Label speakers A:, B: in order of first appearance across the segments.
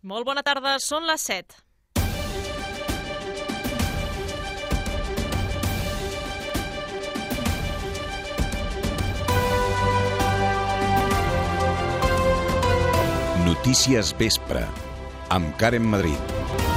A: Molt bona tarda, són les 7.
B: Notícies Vespre, amb Karen Madrid.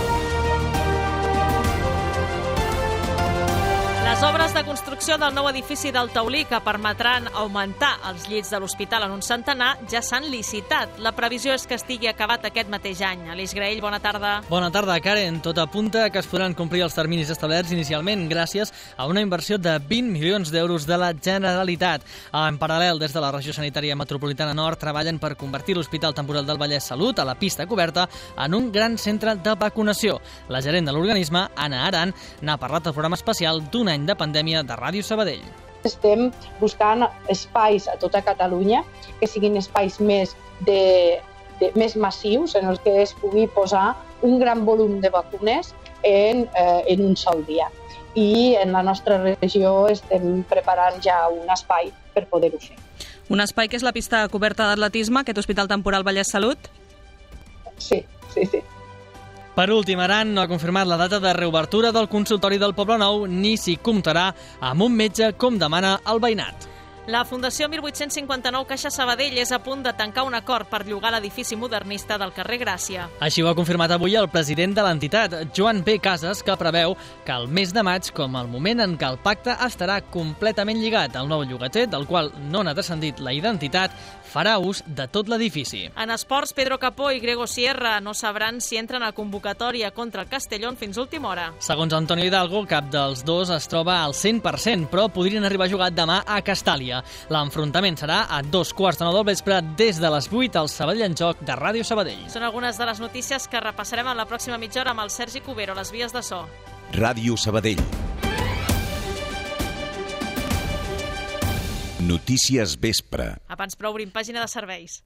A: Les obres de construcció del nou edifici del Taulí que permetran augmentar els llits de l'hospital en un centenar ja s'han licitat. La previsió és que estigui acabat aquest mateix any. Aleix Graell, bona tarda.
C: Bona tarda, Karen. Tot apunta que es podran complir els terminis establerts inicialment gràcies a una inversió de 20 milions d'euros de la Generalitat. En paral·lel, des de la Regió Sanitària Metropolitana Nord treballen per convertir l'Hospital Temporal del Vallès Salut, a la pista coberta, en un gran centre de vacunació. La gerent de l'organisme, Anna Aran, n'ha parlat al programa especial d'un any de pandèmia de Ràdio Sabadell.
D: Estem buscant espais a tota Catalunya que siguin espais més massius en els que es pugui posar un gran volum de vacunes en un sol dia. I en la nostra regió estem preparant ja un espai per poder-ho fer.
E: Un espai que és la pista coberta d'atletisme, aquest Hospital Temporal Vallès Salut?
D: Sí.
C: Per últim, Aran no ha confirmat la data de reobertura del consultori del Poblenou ni si comptarà amb un metge com demana el veïnat.
A: La Fundació 1859 Caixa Sabadell és a punt de tancar un acord per llogar l'edifici modernista del carrer Gràcia.
C: Així ho ha confirmat avui el president de l'entitat, Joan P. Casas, que preveu que el mes de maig, com el moment en què el pacte estarà completament lligat al nou llogater, del qual no n'ha transcendit la identitat, farà ús de tot l'edifici.
A: En esports, Pedro Capó i Grego Sierra no sabran si entren a convocatòria contra el Castellón fins a última hora.
C: Segons Antonio Hidalgo, cap dels dos es troba al 100%, però podrien arribar a jugar demà a Castàlia. L'enfrontament serà a 2:15 del vespre des de les 8 al Sabadell en Joc de Ràdio Sabadell.
A: Són algunes de les notícies que repassarem en la pròxima mitja hora amb el Sergi Cubero, les vies de so.
B: Ràdio Sabadell. Notícies Vespre.
A: Abans però obrim pàgina de serveis.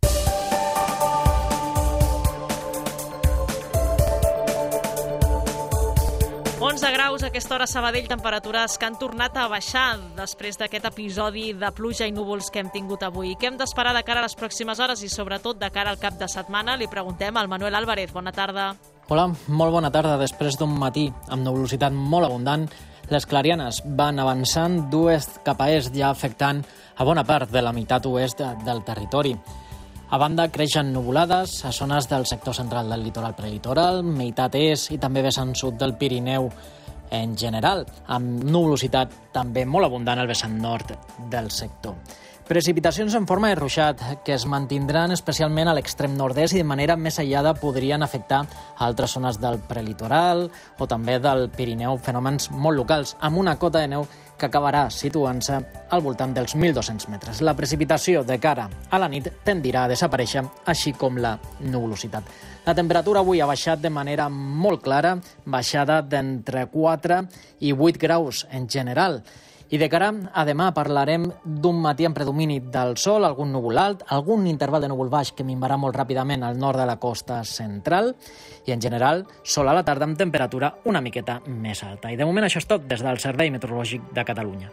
A: graus a aquesta hora a Sabadell, temperatures que han tornat a baixar després d'aquest episodi de pluja i núvols que hem tingut avui. Què hem d'esperar de cara a les pròximes hores i sobretot de cara al cap de setmana? Li preguntem al Manuel Álvarez. Bona tarda.
F: Hola, molt bona tarda. Després d'un matí amb nuvolositat molt abundant, les clarianes van avançant d'oest cap a est, ja afectant a bona part de la meitat oest del territori. A banda, creixen nuvolades a zones del sector central del litoral prelitoral, meitat est i també vessant sud del Pirineu en general, amb nuvolositat també molt abundant al vessant nord del sector. Precipitacions en forma de ruixat que es mantindran especialment a l'extrem nord-est i de manera més aïllada podrien afectar a altres zones del prelitoral o també del Pirineu, fenòmens molt locals, amb una cota de neu que acabarà situant-se al voltant dels 1.200 metres. La precipitació de cara a la nit tendirà a desaparèixer, així com la nuvolositat. La temperatura avui ha baixat de manera molt clara, baixada d'entre 4 i 8 graus en general. I de cara a demà parlarem d'un matí amb predomini del sol, algun núvol alt, algun interval de núvol baix que minvarà molt ràpidament al nord de la costa central i, en general, sol a la tarda amb temperatura una miqueta més alta. I de moment això és tot des del Servei Meteorològic de Catalunya.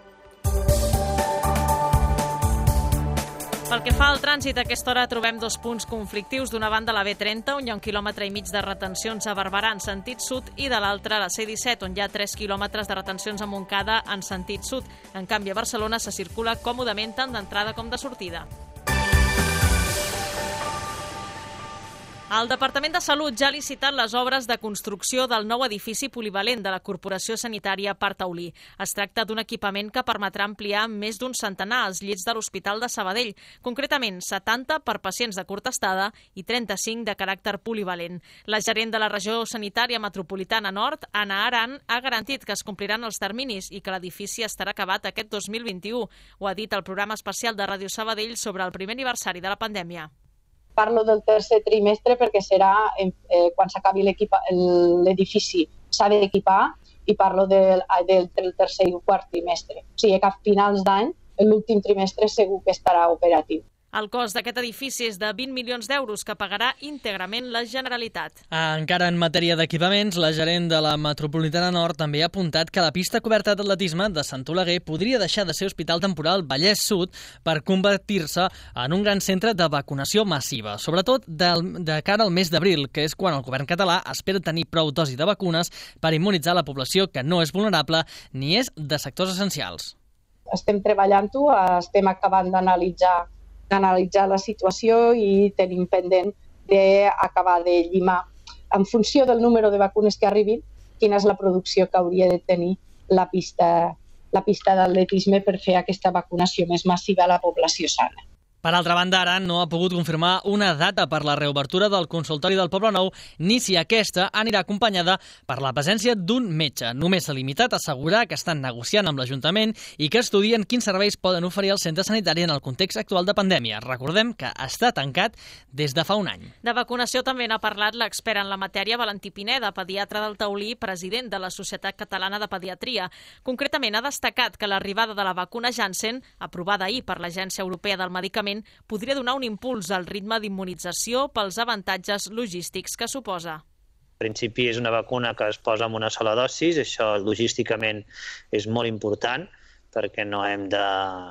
A: Pel que fa al trànsit, a aquesta hora trobem dos punts conflictius. D'una banda, la B30, on hi ha 1,5 quilòmetres de retencions a Barberà en sentit sud, i de l'altra, la C-17, on hi ha 3 quilòmetres de retencions a Montcada en sentit sud. En canvi, a Barcelona se circula còmodament tant d'entrada com de sortida. El Departament de Salut ja ha licitat les obres de construcció del nou edifici polivalent de la Corporació Sanitària Parc Taulí. Es tracta d'un equipament que permetrà ampliar més d'un centenar els llits de l'Hospital de Sabadell, concretament 70 per pacients de curta estada i 35 de caràcter polivalent. La gerent de la Regió Sanitària Metropolitana Nord, Anna Aran, ha garantit que es compliran els terminis i que l'edifici estarà acabat aquest 2021. Ho ha dit al programa especial de Ràdio Sabadell sobre el primer aniversari de la pandèmia.
D: Parlo del tercer trimestre perquè serà quan s'acabi l'edifici, s'ha d'equipar, i parlo del tercer i quart trimestre. O sigui que a finals d'any, l'últim trimestre segur que estarà operatiu.
A: El cost d'aquest edifici és de 20 milions d'euros que pagarà íntegrament la Generalitat.
C: Encara en matèria d'equipaments, la gerent de la Metropolitana Nord també ha apuntat que la pista coberta d'atletisme de Sant Oleguer podria deixar de ser hospital temporal Vallès Sud per convertir-se en un gran centre de vacunació massiva, sobretot de cara al mes d'abril, que és quan el govern català espera tenir prou dosi de vacunes per immunitzar la població que no és vulnerable ni és de sectors essencials.
D: Estem treballant-ho, estem acabant d'analitzar la situació i tenim pendent d'acabar de llimar, en funció del número de vacunes que arribin, quina és la producció que hauria de tenir la pista d'atletisme per fer aquesta vacunació més massiva a la població sana.
C: Per altra banda, ara no ha pogut confirmar una data per la reobertura del consultori del Poblenou ni si aquesta anirà acompanyada per la presència d'un metge. Només s'ha limitat a assegurar que estan negociant amb l'Ajuntament i que estudien quins serveis poden oferir al centre sanitari en el context actual de pandèmia. Recordem que està tancat des de fa un any.
A: De vacunació també n'ha parlat l'expert en la matèria Valentí Pineda, pediatre del Taulí, president de la Societat Catalana de Pediatria. Concretament ha destacat que l'arribada de la vacuna Janssen, aprovada ahir per l'Agència Europea del Medicament, podria donar un impuls al ritme d'immunització pels avantatges logístics que suposa.
G: En principi és una vacuna que es posa amb una sola dosis, això logísticament és molt important perquè no hem de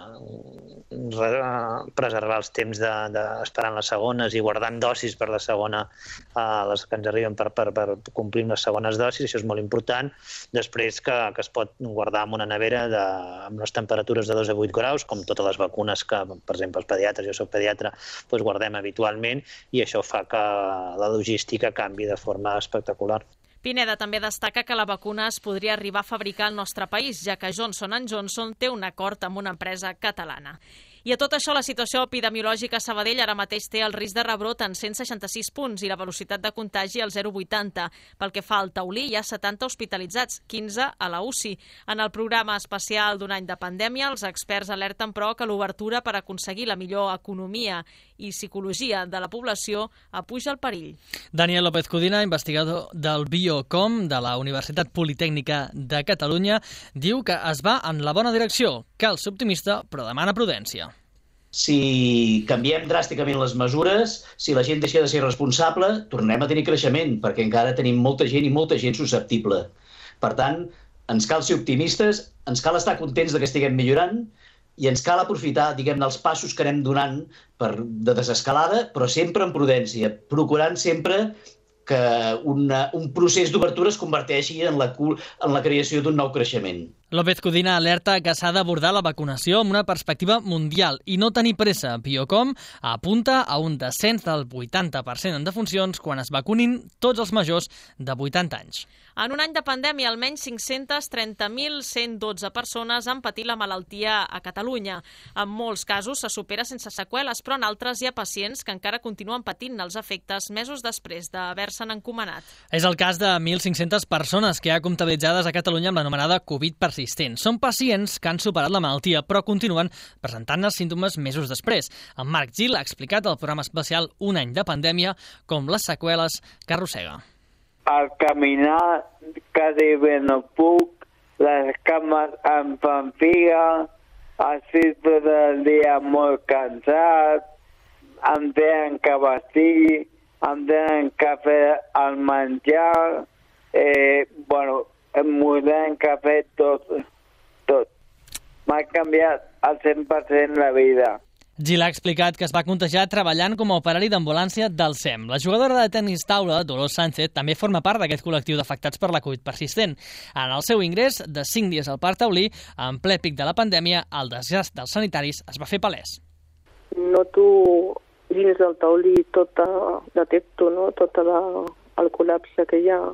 G: preservar els temps d'esperant les segones i guardant dosis per la segona, les que ens arriben per complir les segones dosis, això és molt important. Després que es pot guardar en una nevera amb les temperatures de 2 a 8 graus, com totes les vacunes que, per exemple, els pediatres, jo soc pediatre, guardem habitualment i això fa que la logística canvi de forma espectacular.
A: Pineda també destaca que la vacuna es podria arribar a fabricar al nostre país, ja que Johnson & Johnson té un acord amb una empresa catalana. I a tot això, la situació epidemiològica a Sabadell ara mateix té el risc de rebrot en 166 punts i la velocitat de contagi al 0,80. Pel que fa al Taulí, hi ha 70 hospitalitzats, 15 a la UCI. En el programa especial d'un any de pandèmia, els experts alerten, però, que l'obertura per aconseguir la millor economia i psicologia de la població apuja el perill.
C: Daniel López Codina, investigador del Biocom de la Universitat Politècnica de Catalunya, diu que es va en la bona direcció. Cal ser optimista, però demana prudència.
H: Si canviem dràsticament les mesures, si la gent deixa de ser responsable, tornem a tenir creixement, perquè encara tenim molta gent i molta gent susceptible. Per tant, ens cal ser optimistes, ens cal estar contents de que estiguem millorant i ens cal aprofitar, diguem-ne, els passos que anem donant de desescalada, però sempre amb prudència, procurant sempre que un procés d'obertura es converteixi en la creació d'un nou creixement.
C: López Codina alerta que s'ha d'abordar la vacunació amb una perspectiva mundial i no tenir pressa. Biocom apunta a un descens del 80% en defuncions quan es vacunin tots els majors de 80 anys.
A: En un any de pandèmia, almenys 530.112 persones han patit la malaltia a Catalunya. En molts casos se supera sense seqüeles, però en altres hi ha pacients que encara continuen patint els efectes mesos després d'haver-se'n encomanat.
C: És el cas de 1.500 persones que hi ha comptabilitzades a Catalunya amb l'anomenada Covid persistent. Són pacients que han superat la malaltia, però continuen presentant els símptomes mesos després. En Marc Gil ha explicat al programa especial Un any de pandèmia com les seqüeles que arrossega.
I: Al caminar quasi bé no puc, les cames em fan figa, estic tot el dia molt cansat, em tenen que vestir, em tenen que fer el menjar, m'ho tenen que fer tot. M'ha canviat al 100% la vida.
C: Gil ha explicat que es va contagiar treballant com a operari d'ambulància del SEM. La jugadora de tenis taula, Dolors Sánchez, també forma part d'aquest col·lectiu d'afectats per la Covid persistent. En el seu ingrés de 5 dies al Parc Taulí, en ple pic de la pandèmia, el desgast dels sanitaris es va fer palès.
J: Noto dins del taulí detecto tot el col·lapse que hi ha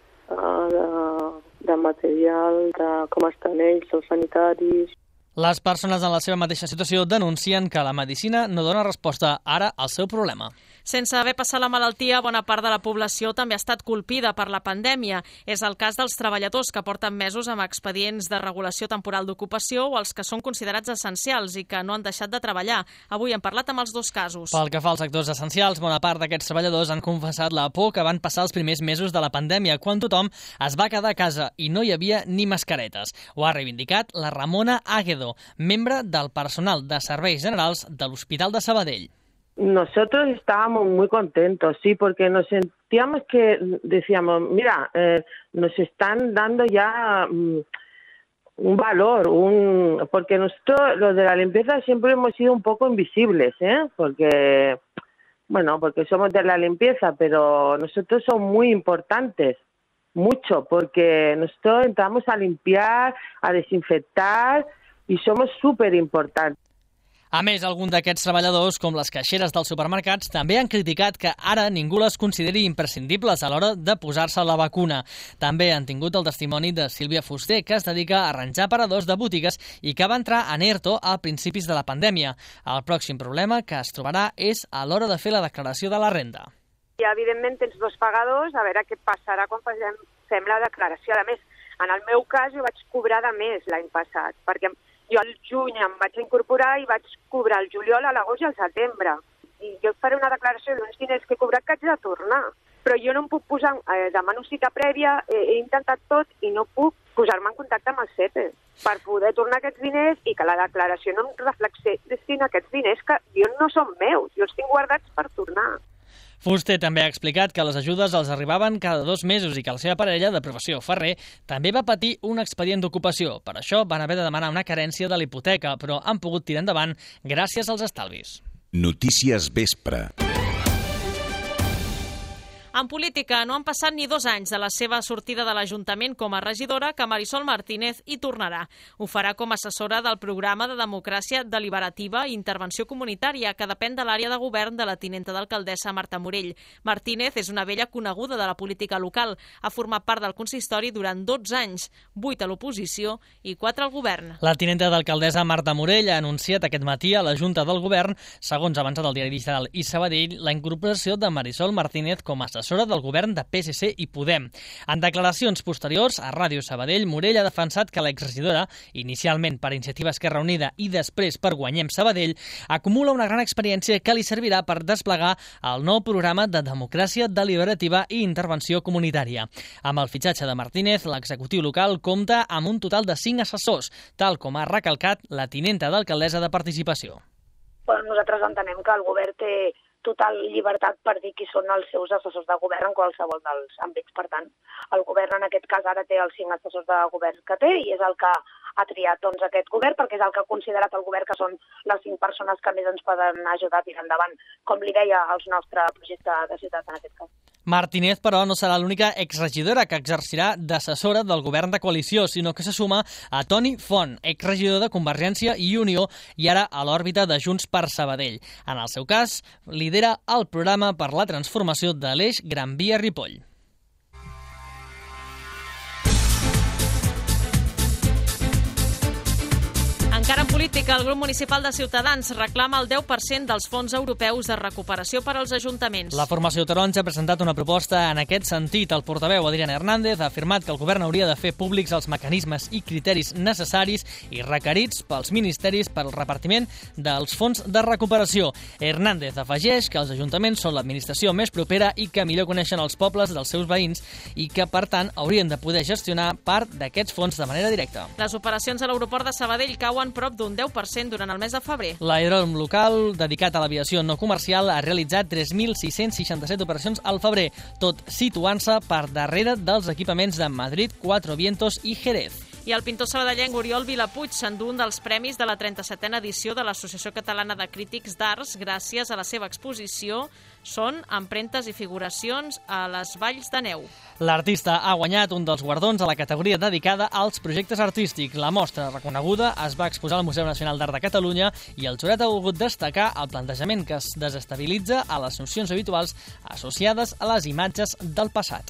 J: de material, de com estan ells, els sanitaris.
C: Les persones en la seva mateixa situació denuncien que la medicina no dona resposta ara al seu problema.
A: Sense haver passat la malaltia, bona part de la població també ha estat colpida per la pandèmia. És el cas dels treballadors que porten mesos amb expedients de regulació temporal d'ocupació o els que són considerats essencials i que no han deixat de treballar. Avui hem parlat amb els dos casos.
C: Pel que fa als sectors essencials, bona part d'aquests treballadors han confessat la por que van passar els primers mesos de la pandèmia, quan tothom es va quedar a casa i no hi havia ni mascaretes. Ho ha reivindicat la Ramona Águedo, membre del personal de serveis generals de l'Hospital de Sabadell.
K: Nosotros estábamos muy contentos, sí, porque nos sentíamos que decíamos, mira, nos están dando ya un valor, porque nosotros, los de la limpieza, siempre hemos sido un poco invisibles, porque somos de la limpieza, pero nosotros somos muy importantes, mucho, porque nosotros entramos a limpiar, a desinfectar y somos súper importantes.
C: A més, alguns d'aquests treballadors, com les caixeres dels supermercats, també han criticat que ara ningú les consideri imprescindibles a l'hora de posar-se la vacuna. També han tingut el testimoni de Sílvia Fuster, que es dedica a arranjar aparadors de botigues i que va entrar en ERTO a principis de la pandèmia. El pròxim problema que es trobarà és a l'hora de fer la declaració de la renda.
L: I, evidentment, tens dos pagadors, a veure què passarà quan fem la declaració. A més, en el meu cas, jo vaig cobrar de més l'any passat, perquè jo al juny em vaig incorporar i vaig cobrar el juliol, a l'agost i al setembre. I jo faré una declaració d'uns diners que he cobrat que haig de tornar. Però jo no em puc posar, demano cita prèvia, he intentat tot i no puc posar-me en contacte amb el CEPE per poder tornar aquests diners i que la declaració no em reflexi aquests diners que jo no són meus, jo els tinc guardats per tornar.
C: Fuster també ha explicat que les ajudes els arribaven cada 2 mesos i que la seva parella, de professió ferrer, també va patir un expedient d'ocupació. Per això van haver de demanar una carència de la hipoteca, però han pogut tirar endavant gràcies als estalvis.
B: Notícies Vespre.
A: En política, no han passat ni 2 anys de la seva sortida de l'Ajuntament com a regidora que Marisol Martínez hi tornarà. Ho farà com a assessora del programa de democràcia deliberativa i intervenció comunitària que depèn de l'àrea de govern de la tinenta d'alcaldessa Marta Morell. Martínez és una vella coneguda de la política local. Ha format part del consistori durant 12 anys, 8 a l'oposició i 4 al govern.
C: La tinenta d'alcaldessa Marta Morell ha anunciat aquest matí a la Junta del Govern, segons ha avançat el diari digital i Sabadell, la incorporació de Marisol Martínez com a assessora del govern de PSC i Podem. En declaracions posteriors a Ràdio Sabadell, Morell ha defensat que l'exregidora, inicialment per Iniciativa Esquerra Unida i després per Guanyem Sabadell, acumula una gran experiència que li servirà per desplegar el nou programa de democràcia deliberativa i intervenció comunitària. Amb el fitxatge de Martínez, l'executiu local compta amb un total de 5 assessors, tal com ha recalcat la tinenta d'alcaldessa de Participació.
L: Nosaltres entenem que el govern té total llibertat per dir qui són els seus assessors de govern en qualsevol dels àmbits. Per tant, el govern en aquest cas ara té els 5 assessors de govern que té i és el que ha triat aquest govern perquè és el que ha considerat el govern que són les 5 persones que més ens poden ajudar a tirar endavant, com li deia, el nostre projecte de ciutat en aquest cas.
C: Martínez, però, no serà l'única exregidora que exercirà d'assessora del govern de coalició, sinó que se suma a Toni Font, exregidor de Convergència i Unió i ara a l'òrbita de Junts per Sabadell. En el seu cas, lidera el programa per la transformació de l'eix Gran Via-Ripoll.
A: Encara en política, el grup municipal de Ciutadans reclama el 10% dels fons europeus de recuperació per als ajuntaments.
C: La formació taronja ha presentat una proposta en aquest sentit. El portaveu Adrián Hernández ha afirmat que el govern hauria de fer públics els mecanismes i criteris necessaris i requerits pels ministeris per al repartiment dels fons de recuperació. Hernández afegeix que els ajuntaments són l'administració més propera i que millor coneixen els pobles dels seus veïns i que, per tant, haurien de poder gestionar part d'aquests fons de manera directa.
A: Les operacions a l'aeroport de Sabadell cauen prop d'un 10% durant el mes de febrer.
C: L'aeròdrom local, dedicat a l'aviació no comercial, ha realitzat 3.667 operacions al febrer, tot situant-se per darrere dels equipaments de Madrid, Cuatro Vientos i Jerez.
A: I el pintor sabadellenc Oriol Vilapuig s'endú un dels premis de la 37a edició de l'Associació Catalana de Crítics d'Arts gràcies a la seva exposició Són empremtes i figuracions a les valls de neu.
C: L'artista ha guanyat un dels guardons a la categoria dedicada als projectes artístics. La mostra reconeguda es va exposar al Museu Nacional d'Art de Catalunya i el jurat ha volgut destacar el plantejament que es desestabilitza a les nocions habituals associades a les imatges del passat.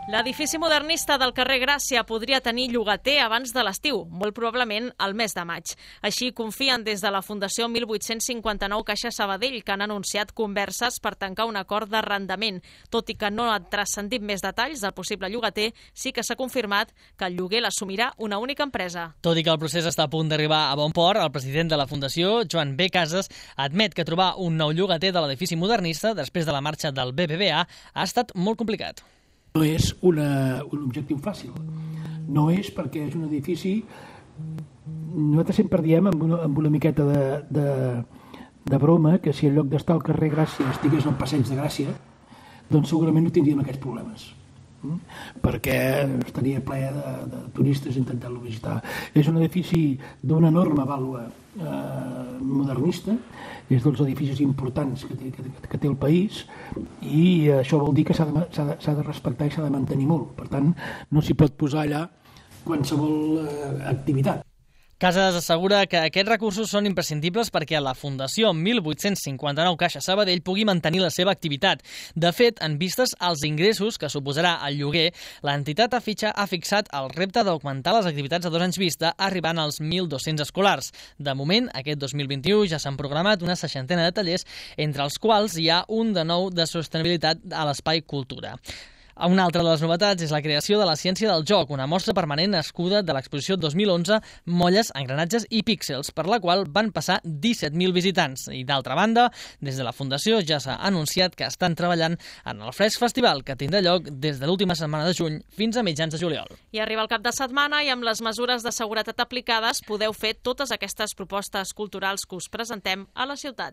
A: L'edifici modernista del carrer Gràcia podria tenir llogater abans de l'estiu, molt probablement al mes de maig. Així confien des de la Fundació 1859 Caixa Sabadell, que han anunciat converses per tancar un acord d'arrendament. Tot i que no han transcendit més detalls del possible llogater, sí que s'ha confirmat que el lloguer l'assumirà una única empresa.
C: Tot i que el procés està a punt d'arribar a bon port, el president de la Fundació, Joan B. Casas, admet que trobar un nou llogater de l'edifici modernista després de la marxa del BBVA ha estat molt complicat.
M: No és un objectiu fàcil. No és perquè és un edifici... Nosaltres sempre diem amb una miqueta de broma que si en lloc d'estar al carrer Gràcia estigués al Passeig de Gràcia, doncs segurament no tindríem aquests problemes. Perquè estaria ple de turistes intentant-lo visitar. És un edifici d'una enorme vàlua modernista, és dels edificis importants que té el país, i això vol dir que s'ha de respectar i s'ha de mantenir molt. Per tant, no s'hi pot posar allà qualsevol activitat.
C: Casas assegura que aquests recursos són imprescindibles perquè la Fundació 1859 Caixa Sabadell pugui mantenir la seva activitat. De fet, en vistes als ingressos que suposarà el lloguer, l'entitat ha fixat el repte d'augmentar les activitats a 2 anys vista, arribant als 1.200 escolars. De moment, aquest 2021 ja s'han programat una 60ena de tallers, entre els quals hi ha un de nou de sostenibilitat a l'Espai Cultura. Una altra de les novetats és la creació de la ciència del joc, una mostra permanent nascuda de l'exposició 2011 Molles, engranatges i píxels, per la qual van passar 17.000 visitants. I d'altra banda, des de la Fundació ja s'ha anunciat que estan treballant en el Fresc Festival, que tindrà lloc des de l'última setmana de juny fins a mitjans de juliol.
A: I arriba el cap de setmana i amb les mesures de seguretat aplicades podeu fer totes aquestes propostes culturals que us presentem a la ciutat.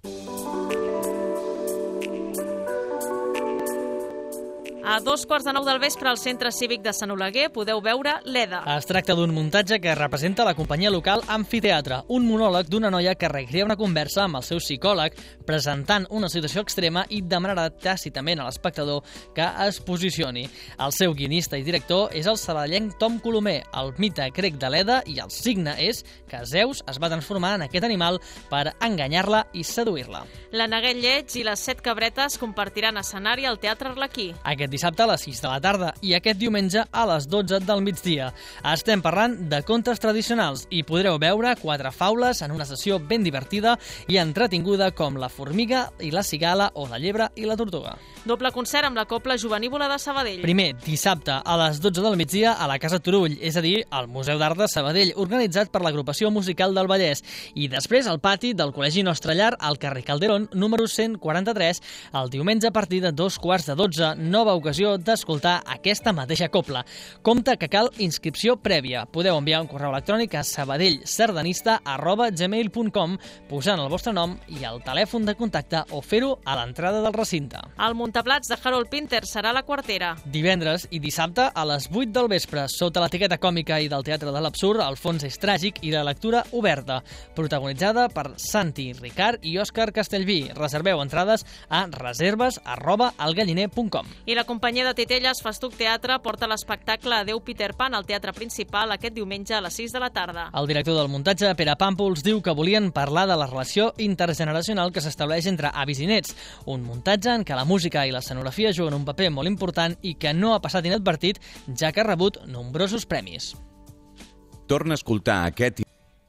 A: A 2:15 del vespre al Centre Cívic de Sant Oleguer podeu veure l'EDA.
C: Es tracta d'un muntatge que representa la companyia local Amfiteatre, un monòleg d'una noia que recrea una conversa amb el seu psicòleg, presentant una situació extrema i demanarà tàcitament a l'espectador que es posicioni. El seu guionista i director és el sabadellenc Tom Colomer. El mite grec de l'EDA i el signe és que Zeus es va transformar en aquest animal per enganyar-la i seduir-la.
A: La Neguet Lleig i les 7 cabretes compartiran escenari al Teatre Arlequí.
C: Aquest dissabte a les 6 de la tarda i aquest diumenge a les 12 del migdia. Estem parlant de contes tradicionals i podreu veure 4 faules en una sessió ben divertida i entretinguda com La formiga i la cigala o La llebre i la tortuga.
A: Doble concert amb la Cobla Jovenívola de Sabadell.
C: Primer, dissabte a les 12 del migdia a la Casa Turull, és a dir, al Museu d'Art de Sabadell, organitzat per l'Agrupació Musical del Vallès. I després al pati del Col·legi Nostre Llar, al carrer Calderón, número 143, el diumenge a partir de 2:15, nova ocasió d'escoltar aquesta mateixa cobla. Compte que cal inscripció prèvia. Podeu enviar un correu electrònic a sabadellsardanista@gmail.com posant el vostre nom i el telèfon de contacte o fer-ho a l'entrada del recinte.
A: El muntaplats de Harold Pinter serà la Quartera.
C: Divendres i dissabte a les 8 del vespre, sota l'etiqueta còmica i del Teatre de l'Absurd, el fons és tràgic i la lectura oberta, protagonitzada per Santi Ricard i Òscar Castellví. Reserveu entrades a reserves@elgalliner.com.
A: I la companyia de Titelles Festuc Teatre porta l'espectacle Adeu Peter Pan al Teatre Principal aquest diumenge a les 6 de la tarda.
C: El director del muntatge, Pere Pàmpols, diu que volien parlar de la relació intergeneracional que s'estableix entre avis i nets, un muntatge en què la música i l'escenografia juguen un paper molt important i que no ha passat inadvertit, ja que ha rebut nombrosos premis.
B: Torna a escoltar aquest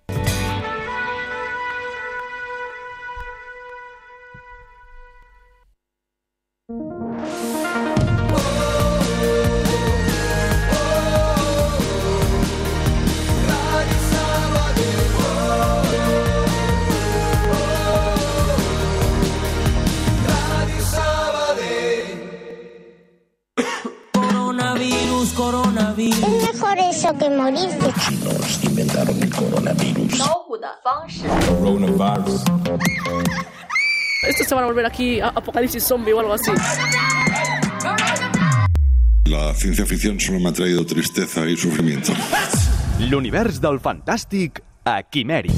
N: coronavirus. Es mejor eso que morirse.
O: Los chinos inventaron el coronavirus.
P: Coronavirus. Estos se van a volver aquí apocalipsis zombie o algo así.
Q: La ciencia ficción solo me ha traído tristeza y sufrimiento.
R: L'univers del fantàstic a Quimèric.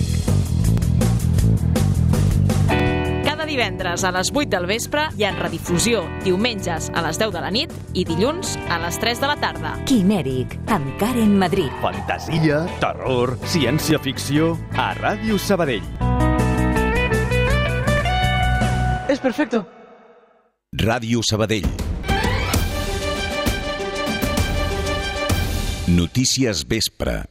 A: Divendres a les 8 del vespre i en redifusió diumenges a les 10 de la nit i dilluns a les 3 de la tarda.
S: Quimèric, amb Karen Madrid.
R: Fantasia, terror, ciència-ficció a Ràdio Sabadell.
T: És perfecto.
B: Ràdio Sabadell. Notícies Vespre.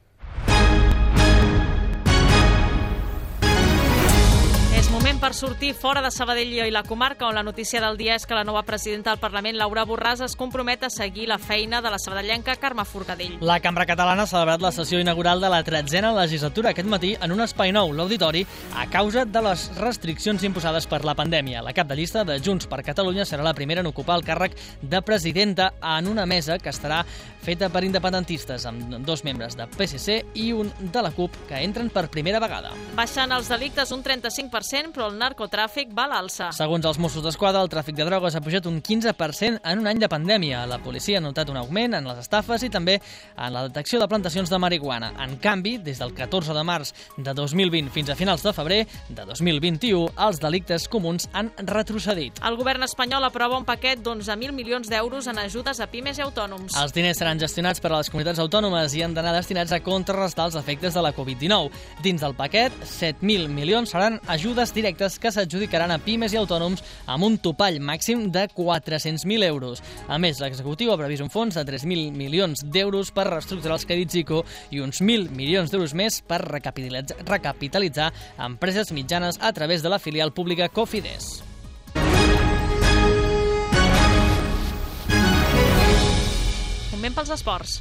A: És moment per sortir fora de Sabadell i la comarca, on la notícia del dia és que la nova presidenta del Parlament, Laura Borràs, es compromet a seguir la feina de la sabadellenca Carme Forcadell.
C: La Cambra Catalana ha celebrat la sessió inaugural de la 13a legislatura aquest matí en un espai nou, l'Auditori, a causa de les restriccions imposades per la pandèmia. La cap de llista de Junts per Catalunya serà la primera en ocupar el càrrec de presidenta en una mesa que estarà feta per independentistes, amb 2 membres de PSC i un de la CUP, que entren per primera vegada.
A: Baixen els delictes un 35%, però el narcotràfic va a l'alça.
C: Segons els Mossos d'Esquadra, el tràfic de drogues ha pujat un 15% en un any de pandèmia. La policia ha notat un augment en les estafes i també en la detecció de plantacions de marihuana. En canvi, des del 14 de març de 2020 fins a finals de febrer de 2021, els delictes comuns han retrocedit.
A: El govern espanyol aprova un paquet d'11.000 milions d'euros en ajudes a pimes i autònoms.
C: Els diners seran gestionats per a les comunitats autònomes i han d'anar destinats a contrarrestar els efectes de la Covid-19. Dins del paquet, 7.000 milions seran ajudes directes que s'adjudicaran a pimes i autònoms amb un topall màxim de 400.000 euros. A més, l'executiu ha previst un fons de 3.000 milions d'euros per reestructurar els crèdits ICO i uns 1.000 milions d'euros més per recapitalitzar empreses mitjanes a través de la filial pública Cofides.
A: Moment pels esports.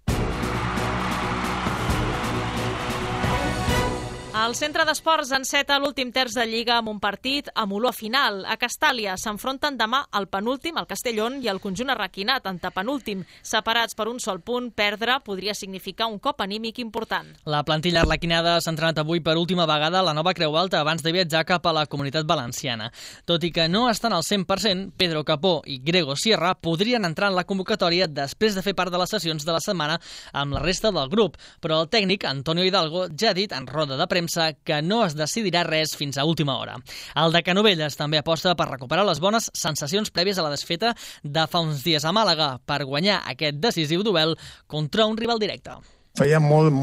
A: El centre d'esports enceta l'últim terç de Lliga amb un partit amb olor final. A Castàlia s'enfronten demà el penúltim, el Castellón, i el conjunt arraquinat, antepenúltim. Separats per un sol punt, perdre podria significar un cop anímic important.
C: La plantilla arlequinada s'ha entrenat avui per última vegada a la nova Creu Alta abans de viatjar cap a la Comunitat Valenciana. Tot i que no estan al 100%, Pedro Capó i Grego Sierra podrien entrar en la convocatòria després de fer part de les sessions de la setmana amb la resta del grup. Però el tècnic, Antonio Hidalgo, ja ha dit en roda de premsa que no es decidirà res fins a última hora. El de Canovelles també aposta per recuperar les bones sensacions prèvies a la desfeta de fa uns dies a Màlaga per guanyar aquest decisiu duel contra un rival directe.
T: Feia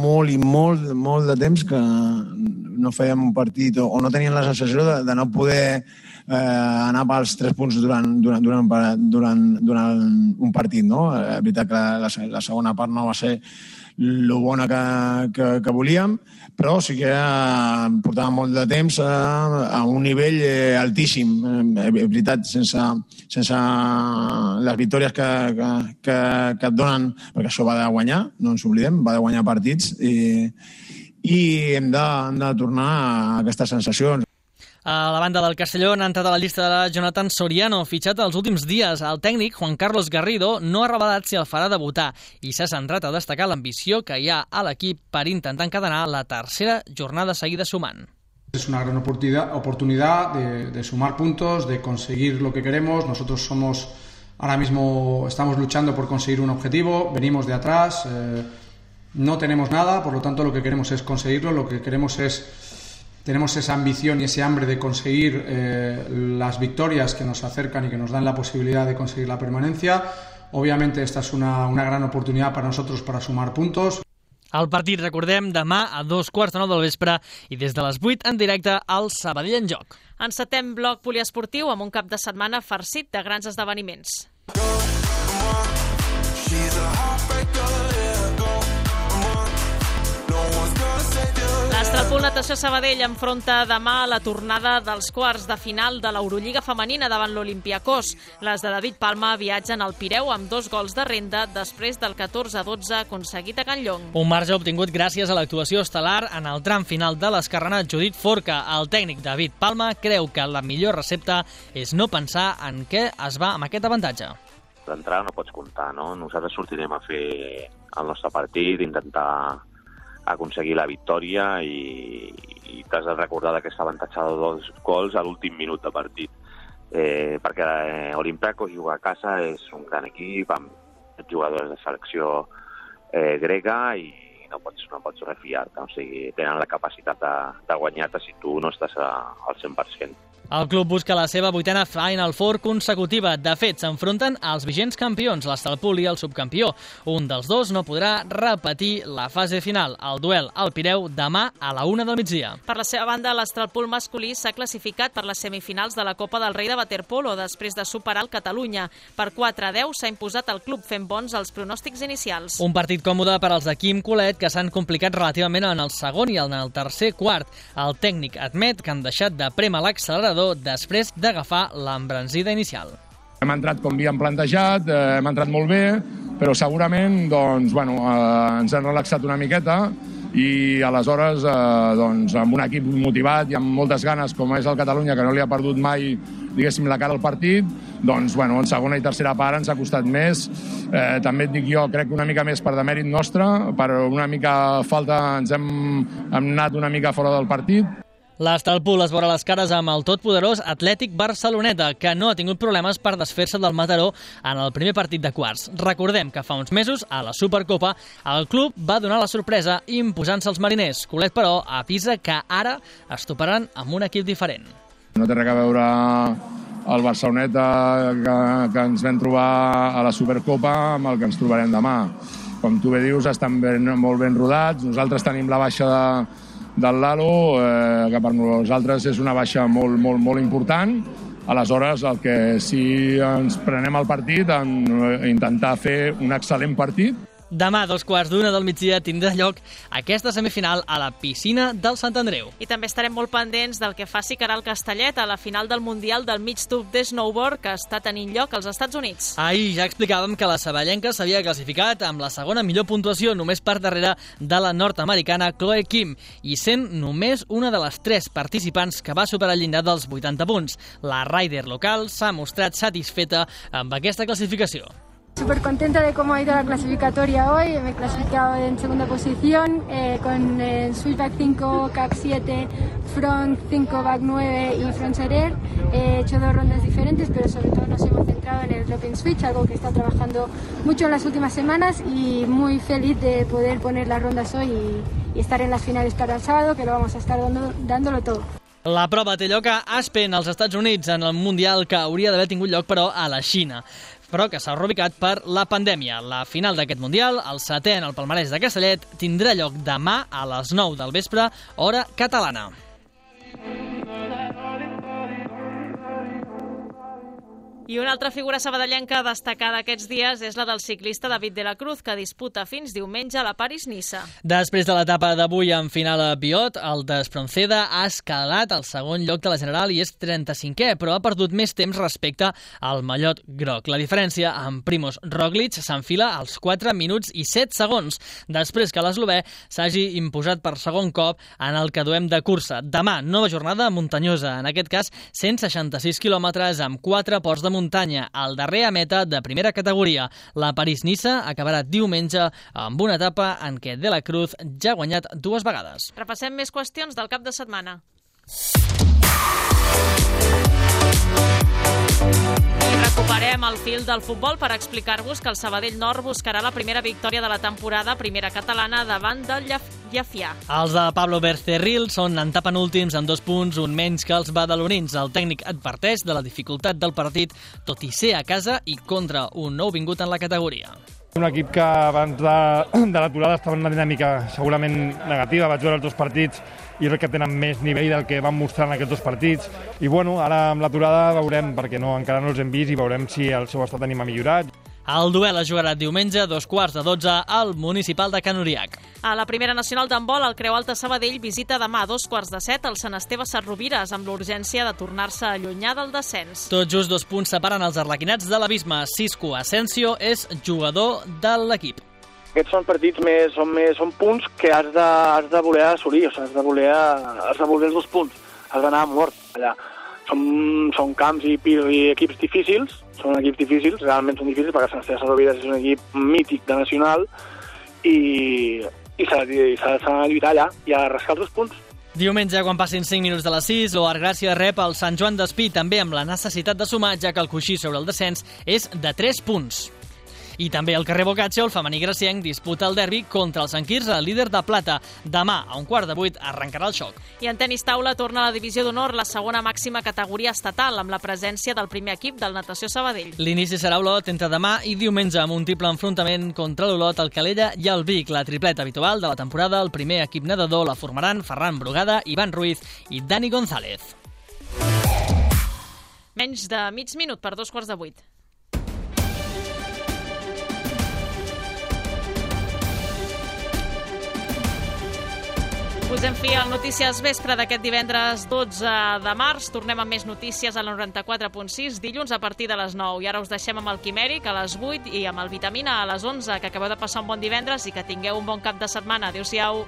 T: molt de temps que no fèiem un partit o no teníem la sensació de no poder anar pels 3 punts durant un partit. No? És veritat que la segona part no va ser lo bona que volíem, però sí que portàvem molt de temps a un nivell altíssim. És veritat, sense les victòries que et donen, perquè això va de guanyar, no ens oblidem, va de guanyar partits i hem de tornar a aquestes sensacions.
C: A la banda del Castelló han entrat a la llista de Jonathan Soriano, fitxat els últims dies. El tècnic, Juan Carlos Garrido, no ha revelat si el farà debutar i s'ha centrat a destacar l'ambició que hi ha a l'equip per intentar encadenar la tercera jornada seguida sumant.
U: Es una gran oportunidad de sumar puntos, de conseguir lo que queremos. Nosotros ahora mismo estamos luchando por conseguir un objetivo, venimos de atrás, no tenemos nada, por lo tanto lo que queremos es conseguirlo, lo que queremos tenemos esa ambición y ese hambre de conseguir las victorias que nos acercan y que nos dan la posibilidad de conseguir la permanencia. Obviamente esta es una gran oportunidad para nosotros para sumar puntos.
C: El partit, recordem, demà a 2:15 del vespre i des de les 8 en directe al Sabadell en Joc.
A: Encetem bloc poliesportiu amb un cap de setmana farcit de grans esdeveniments. L'Estralpool Natació Sabadell enfronta demà la tornada dels quarts de final de l'Eurolliga femenina davant l'Olympiacos. Les de David Palma viatgen al Pireu amb 2 gols de renda després del 14-12 aconseguit a Can Llong.
C: Un marge obtingut gràcies a l'actuació estel·lar en el tram final de l'esquerrana Judit Forca. El tècnic David Palma creu que la millor recepta és no pensar en què es va amb aquest avantatge.
V: D'entrada no pots comptar, no? Nosaltres sortirem a fer el nostre partit, intentar aconseguir la victòria i t'has de recordar d'aquest avantatge de 2 gols a l'últim minut de partit. Perquè Olympiacos juga a casa, és un gran equip amb jugadors de selecció grega i no pots refiar-te. O sigui, tenen la capacitat de guanyar-te si tu no estàs al 100%.
C: El club busca la seva 8a Final Four consecutiva. De fet, s'enfronten als vigents campions, l'Estalpul i el subcampió. Un dels dos no podrà repetir la fase final. El duel al Pireu demà a la 1 del migdia.
A: Per la seva banda, l'Estalpul masculí s'ha classificat per les semifinals de la Copa del Rei de Waterpolo després de superar el Catalunya. Per 4-10 s'ha imposat el club fent bons els pronòstics inicials.
C: Un partit còmode per als de Quim Colet, que s'han complicat relativament en el segon i en el tercer quart. El tècnic admet que han deixat de prémer l'accelerador després d'agafar l'embranzida inicial.
E: Hem entrat com havíem plantejat, hem entrat molt bé, però segurament ens hem relaxat una miqueta i aleshores amb un equip motivat i amb moltes ganes, com és el Catalunya, que no li ha perdut mai la cara al partit, en segona i tercera part ens ha costat més. També et dic jo, crec que una mica més per demèrit nostre, per una mica falta ens hem anat una mica fora del partit.
C: L'Estalpul es veurà les cares amb el totpoderós Atlètic Barceloneta, que no ha tingut problemes per desfer-se del Mataró en el primer partit de quarts. Recordem que fa uns mesos, a la Supercopa, el club va donar la sorpresa imposant-se als mariners. Colet, però, avisa que ara es toparan amb un equip diferent.
E: No té res a veure el Barceloneta que ens vam trobar a la Supercopa amb el que ens trobarem demà. Com tu bé dius, estan molt ben rodats. Nosaltres tenim la baixa del Lalo, que per nosaltres és una baixa molt important. Aleshores, el que si ens prenem el partit, intentar fer un excel·lent partit.
C: Demà, 2:15 del migdia, tindrà lloc aquesta semifinal a la piscina del Sant Andreu.
A: I també estarem molt pendents del que faci Caral Castellet a la final del Mundial del mig tub de snowboard que està tenint lloc als Estats Units.
C: Ahir ja explicàvem que la saballenca s'havia classificat amb la segona millor puntuació, només per darrere de la nord-americana Chloe Kim, i sent només una de les 3 participants que va superar el llindar dels 80 punts. La rider local s'ha mostrat satisfeta amb aquesta clasificació.
F: Súper contenta de cómo ha ido la clasificatoria hoy. Me he clasificado en segunda posición con el switchback 5, CAC 7, front 5, back 9 y front serer. He hecho 2 rondas diferentes, pero sobre todo nos hemos centrado en el drop-in switch, algo que está trabajando mucho en las últimas semanas, y muy feliz de poder poner las rondas hoy y estar en las finales para el sábado, que lo vamos a estar dándolo todo.
C: La prova té lloc a Aspen, als Estats Units, en el Mundial que hauria d'haver tingut lloc, però a la Xina, però que s'ha reubicat per la pandèmia. La final d'aquest Mundial, el 7è en el palmarès de Castellet, tindrà lloc demà a les 9 del vespre, hora catalana.
A: I una altra figura sabadellenca destacada aquests dies és la del ciclista David de la Cruz, que disputa fins diumenge la París-Niça.
C: Després de l'etapa d'avui en final a Biot, el d'Espronceda ha escalat al segon lloc de la General i és 35è, però ha perdut més temps respecte al mallot groc. La diferència amb Primož Roglič s'enfila als 4 minuts i 7 segons, després que l'eslovè s'hagi imposat per segon cop en el que duem de cursa. Demà, nova jornada muntanyosa, en aquest cas 166 quilòmetres amb 4 ports de muntanya, al darrer a meta de primera categoria. La París-Niça acabarà diumenge amb una etapa en què De la Cruz ja ha guanyat 2 vegades.
A: Repassem més qüestions del cap de setmana. I recuperem el fil del futbol per explicar-vos que el Sabadell Nord buscarà la primera victòria de la temporada primera catalana davant del Llefià.
C: Els de Pablo Becerril són antepenúltims amb 2 punts, un menys que els badalonins. El tècnic adverteix de la dificultat del partit, tot i ser a casa i contra un nou vingut en la categoria.
W: Un equip que abans de l'aturada estava en una dinàmica segurament negativa, vaig veure els 2 partits i crec que tenen més nivell del que van mostrar en aquests 2 partits. I bueno, ara amb l'aturada veurem, perquè encara no els hem vist, i veurem si el seu estat d'ànim ha millorat.
C: El duel es jugarà diumenge a 2:15 al Municipal de Can Uriac.
A: A la primera nacional d'handbol, el Creu Alta Sabadell visita demà a 2:15 el Sant Esteve Santrovires, amb l'urgència de tornar-se a allunyar del descens.
C: Tot just 2 punts separen els arlequinats de l'abisme. Cisco Asensio és jugador de l'equip.
X: Aquests són partits són punts que has de voler assolir, has de voler els 2 punts, has d'anar a mort allà. Són camps i equips difícils, realment són difícils, perquè Sant Esteve Santrovires és un equip mític de nacional i s'ha de lluitar allà i a rascar els 2 punts.
C: Diumenge, quan passin 5 minuts de les 6, l'Oar Gràcia rep el Sant Joan d'Espí, també amb la necessitat de sumar, ja que el coixí sobre el descens és de 3 punts. I també al carrer Boccaccio, el femení gracienc disputa el derbi contra el Sant Quirze, líder de plata. Demà, a 7:15, arrencarà el xoc.
A: I en tenis taula torna a la divisió d'honor, la segona màxima categoria estatal, amb la presència del primer equip del Natació Sabadell.
C: L'inici serà a Olot entre demà i diumenge, amb un triple enfrontament contra l'Olot, el Calella i el Vic. La tripleta habitual de la temporada, el primer equip nedador la formaran Ferran Brugada, Ivan Ruiz i Dani González.
A: Menys de mig minut per 7:45. Posem fi al Notícies Vespre d'aquest divendres 12 de març. Tornem amb més notícies a la 94.6 dilluns a partir de les 9. I ara us deixem amb el Quimèric a les 8 i amb el Vitamina a les 11. Que acabeu de passar un bon divendres i que tingueu un bon cap de setmana. Adéu-siau.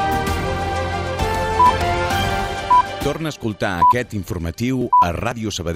B: Torna a escoltar aquest informatiu a Ràdio Sabadell.